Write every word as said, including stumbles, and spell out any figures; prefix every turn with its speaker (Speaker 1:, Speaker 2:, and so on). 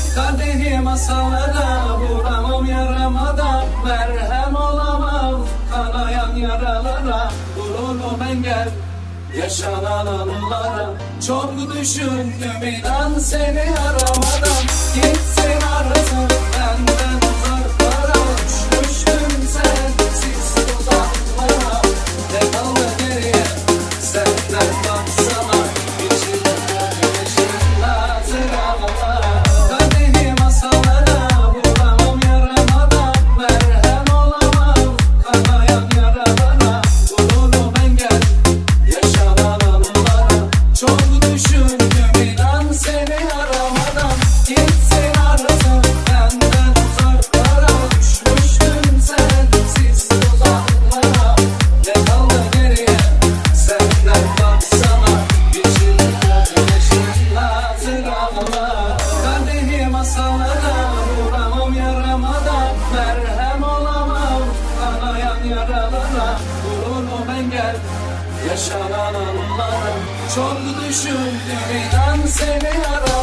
Speaker 1: Kadehi masallara vuramam yaramadan, merhem olamam kanayan yaralara. Vururum engel yaşanan anılara. Çok düşündüm inan seni aramadan. Gitsin artık benden uzaklara. Uçmuştum sensiz uzaklara. Ne kaldı geriye senden baksana. İçimde güneşin hatıralara. Kadehi masallara vuramam yaramadan, merhem olamam kanayan yaralara. Vururum engel yaşanan anılara. Çok düşündüm inan seni aramadan. Gitsin artık benden uzaklara. Uçmuştum sensiz uzaklara. Ne kaldı geriye senden baksana. İçimde güneşin hatıralara. Kadehi masallara vuramam yaramadan, merhem olamam kanayan yaralara. Vururum engel yaşanan anılara. Çok düşündüm inan seni aramadan.